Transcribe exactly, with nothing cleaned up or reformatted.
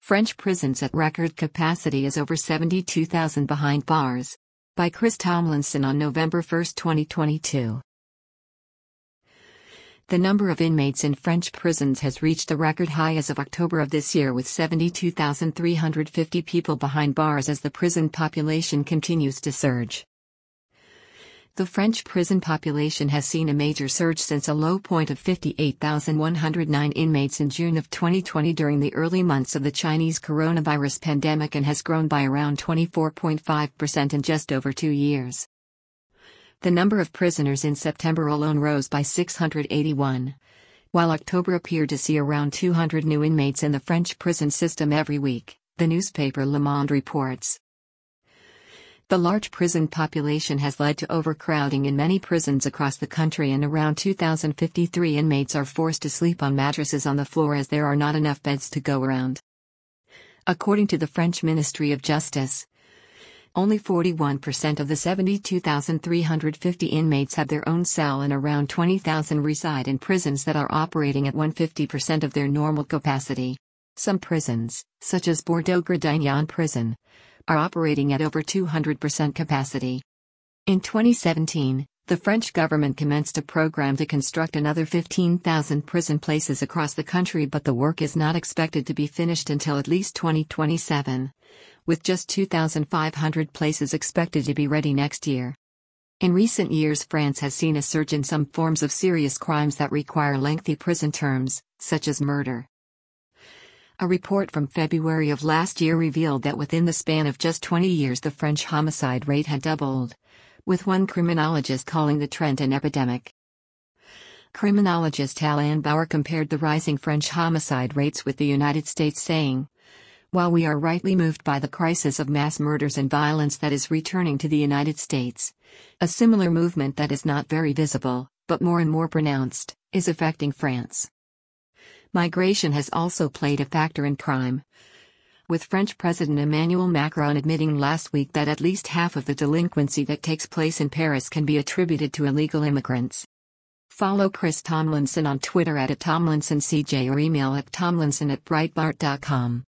French prisons at record capacity as over seventy-two thousand behind bars. By Chris Tomlinson on November first, twenty twenty-two. The number of inmates in French prisons has reached a record high as of October of this year, with seventy-two thousand three hundred fifty people behind bars as the prison population continues to surge. The French prison population has seen a major surge since a low point of fifty-eight thousand one hundred nine inmates in June of twenty twenty during the early months of the Chinese coronavirus pandemic, and has grown by around twenty-four point five percent in just over two years. The number of prisoners in September alone rose by six hundred eighty-one, while October appeared to see around two hundred new inmates in the French prison system every week, the newspaper Le Monde reports. The large prison population has led to overcrowding in many prisons across the country, and around two thousand fifty-three inmates are forced to sleep on mattresses on the floor as there are not enough beds to go around. According to the French Ministry of Justice, only forty-one percent of the seventy-two thousand three hundred fifty inmates have their own cell, and around twenty thousand reside in prisons that are operating at one hundred fifty percent of their normal capacity. Some prisons, such as Bordeaux-Gradignan prison, are operating at over two hundred percent capacity. In twenty seventeen, the French government commenced a program to construct another fifteen thousand prison places across the country, but the work is not expected to be finished until at least twenty twenty-seven, with just two thousand five hundred places expected to be ready next year. In recent years, France has seen a surge in some forms of serious crimes that require lengthy prison terms, such as murder. A report from February of last year revealed that within the span of just twenty years the French homicide rate had doubled, with one criminologist calling the trend an epidemic. Criminologist Alain Bauer compared the rising French homicide rates with the United States, saying, "While we are rightly moved by the crisis of mass murders and violence that is returning to the United States, a similar movement that is not very visible, but more and more pronounced, is affecting France." Migration has also played a factor in crime, with French President Emmanuel Macron admitting last week that at least half of the delinquency that takes place in Paris can be attributed to illegal immigrants. Follow Chris Tomlinson on Twitter at Tomlinson C J or email at tomlinson at breitbart dot com.